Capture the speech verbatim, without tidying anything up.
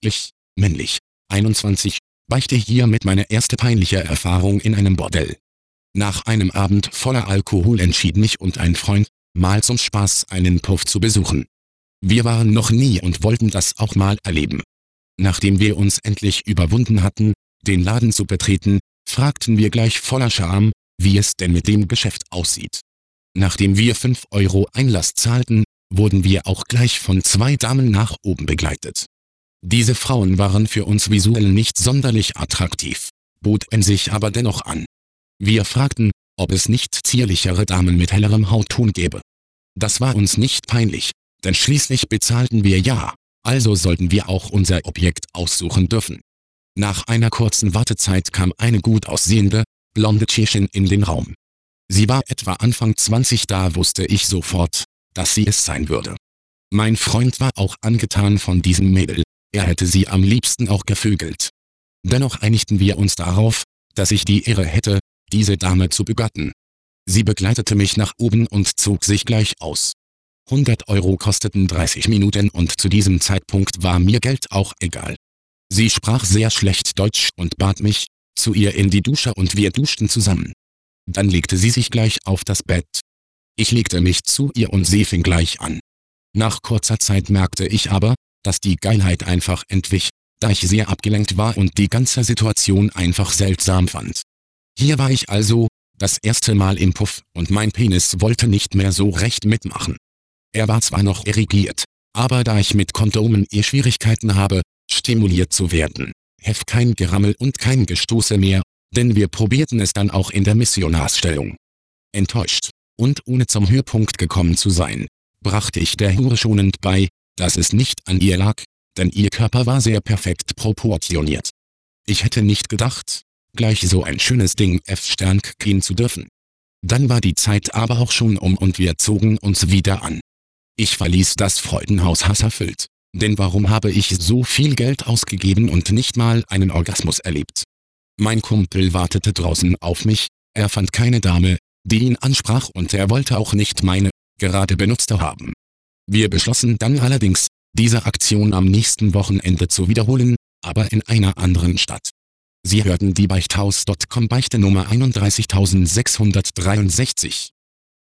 Ich, männlich, einundzwanzig, beichte hiermit meine erste peinliche Erfahrung in einem Bordell. Nach einem Abend voller Alkohol entschieden ich und ein Freund, mal zum Spaß einen Puff zu besuchen. Wir waren noch nie und wollten das auch mal erleben. Nachdem wir uns endlich überwunden hatten, den Laden zu betreten, fragten wir gleich voller Scham, wie es denn mit dem Geschäft aussieht. Nachdem wir fünf Euro Einlass zahlten, wurden wir auch gleich von zwei Damen nach oben begleitet. Diese Frauen waren für uns visuell nicht sonderlich attraktiv, boten sich aber dennoch an. Wir fragten, ob es nicht zierlichere Damen mit hellerem Hautton gäbe. Das war uns nicht peinlich, denn schließlich bezahlten wir ja, also sollten wir auch unser Objekt aussuchen dürfen. Nach einer kurzen Wartezeit kam eine gut aussehende, blonde Tschechin in den Raum. Sie war etwa Anfang zwanzig, da wusste ich sofort, dass sie es sein würde. Mein Freund war auch angetan von diesem Mädel, er hätte sie am liebsten auch gevögelt. Dennoch einigten wir uns darauf, dass ich die Ehre hätte, diese Dame zu begatten. Sie begleitete mich nach oben und zog sich gleich aus. hundert Euro kosteten dreißig Minuten und zu diesem Zeitpunkt war mir Geld auch egal. Sie sprach sehr schlecht Deutsch und bat mich, zu ihr in die Dusche und wir duschten zusammen. Dann legte sie sich gleich auf das Bett. Ich legte mich zu ihr und sie fing gleich an. Nach kurzer Zeit merkte ich aber, dass die Geilheit einfach entwich, da ich sehr abgelenkt war und die ganze Situation einfach seltsam fand. Hier war ich also, das erste Mal im Puff und mein Penis wollte nicht mehr so recht mitmachen. Er war zwar noch erregiert, aber da ich mit Kondomen eh Schwierigkeiten habe, stimuliert zu werden, hef kein Gerammel und kein Gestoße mehr, denn wir probierten es dann auch in der Missionarsstellung. Enttäuscht und ohne zum Höhepunkt gekommen zu sein, brachte ich der Hure schonend bei, dass es nicht an ihr lag, denn ihr Körper war sehr perfekt proportioniert. Ich hätte nicht gedacht, gleich so ein schönes Ding F-Stern kriegen zu dürfen. Dann war die Zeit aber auch schon um und wir zogen uns wieder an. Ich verließ das Freudenhaus hasserfüllt, denn warum habe ich so viel Geld ausgegeben und nicht mal einen Orgasmus erlebt? Mein Kumpel wartete draußen auf mich, er fand keine Dame, die ihn ansprach und er wollte auch nicht meine, gerade benutzte haben. Wir beschlossen dann allerdings, diese Aktion am nächsten Wochenende zu wiederholen, aber in einer anderen Stadt. Sie hörten die Beichthaus Punkt com Beichte Nummer einunddreißigtausendsechshundertdreiundsechzig.